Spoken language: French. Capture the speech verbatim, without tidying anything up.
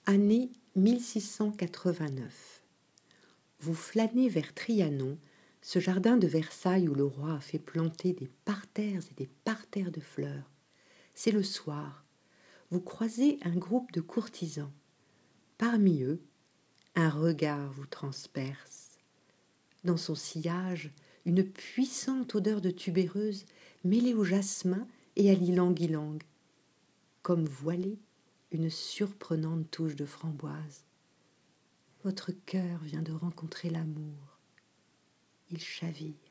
Année mille six cent quatre-vingt-neuf. Vous flânez vers Trianon, ce jardin de Versailles où le roi a fait planter des parterres et des parterres de fleurs. C'est le soir. Vous croisez un groupe de courtisans. Parmi eux, un regard vous transperce. Dans son sillage, une puissante odeur de tubéreuse mêlée au jasmin et à l'ylang-ylang. Comme voilée, une surprenante touche de framboise. Votre cœur vient de rencontrer l'amour. Il chavire.